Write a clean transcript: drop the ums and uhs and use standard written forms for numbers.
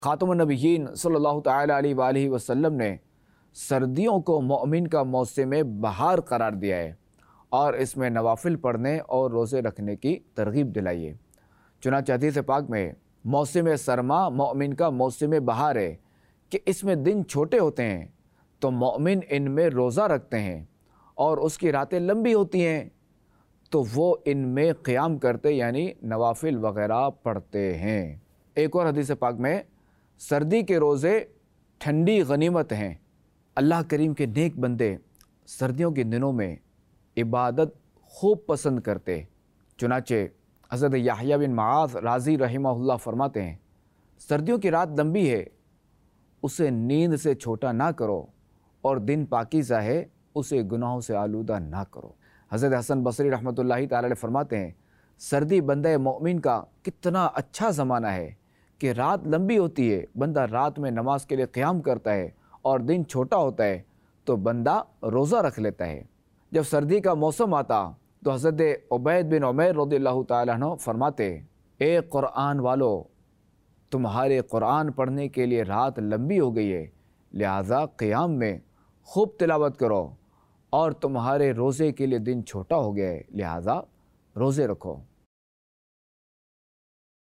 خاتم النبیین صلی اللہ تعالیٰ علیہ وآلہ وسلم نے سردیوں کو مومن کا موسم بہار قرار دیا ہے اور اس میں نوافل پڑھنے اور روزے رکھنے کی ترغیب دلائی ہے۔ چنانچہ حدیث پاک میں موسم سرما مومن کا موسم بہار ہے کہ اس میں دن چھوٹے ہوتے ہیں تو مومن ان میں روزہ رکھتے ہیں، اور اس کی راتیں لمبی ہوتی ہیں تو وہ ان میں قیام کرتے یعنی نوافل وغیرہ پڑھتے ہیں۔ ایک اور حدیث پاک میں سردی کے روزے ٹھنڈی غنیمت ہیں۔ اللہ کریم کے نیک بندے سردیوں کے دنوں میں عبادت خوب پسند کرتے۔ چنانچہ حضرت یحییٰ بن معاذ رازی رحمہ اللہ فرماتے ہیں، سردیوں کی رات لمبی ہے، اسے نیند سے چھوٹا نہ کرو، اور دن پاکیزہ ہے، اسے گناہوں سے آلودہ نہ کرو۔ حضرت حسن بصری رحمۃ اللہ تعالی علیہ فرماتے ہیں، سردی بندہ مومن کا کتنا اچھا زمانہ ہے کہ رات لمبی ہوتی ہے، بندہ رات میں نماز کے لیے قیام کرتا ہے، اور دن چھوٹا ہوتا ہے تو بندہ روزہ رکھ لیتا ہے۔ جب سردی کا موسم آتا تو حضرت عبید بن عمیر رضی اللہ تعالیٰ عنہ فرماتے، اے قرآن والو، تمہارے قرآن پڑھنے کے لیے رات لمبی ہو گئی ہے، لہٰذا قیام میں خوب تلاوت کرو، اور تمہارے روزے کے لیے دن چھوٹا ہو گیا ہے، لہٰذا روزے رکھو۔